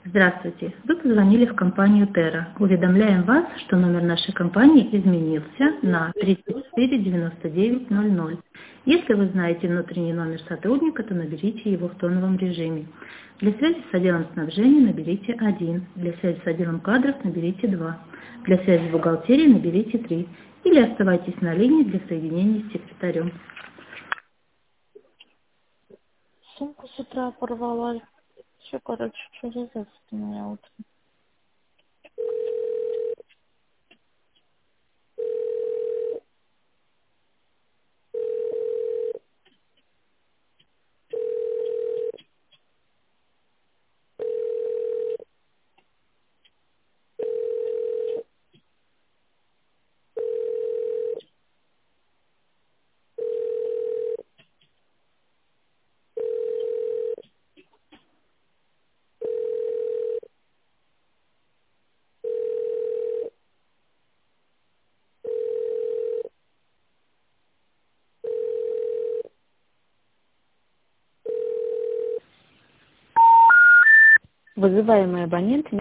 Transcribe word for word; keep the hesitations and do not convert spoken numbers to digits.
Здравствуйте. Вы позвонили в компанию Terra. Уведомляем вас, что номер нашей компании изменился на тридцать четыре девяносто девять ноль ноль. Если вы знаете внутренний номер сотрудника, то наберите его в тоновом режиме. Для связи с отделом снабжения наберите один. Для связи с отделом кадров наберите два. Для связи с бухгалтерией наберите три. Или оставайтесь на линии для соединения с секретарем. Сумку с утра порвала. Все, короче, через это у меня утром. Вызываемый абонент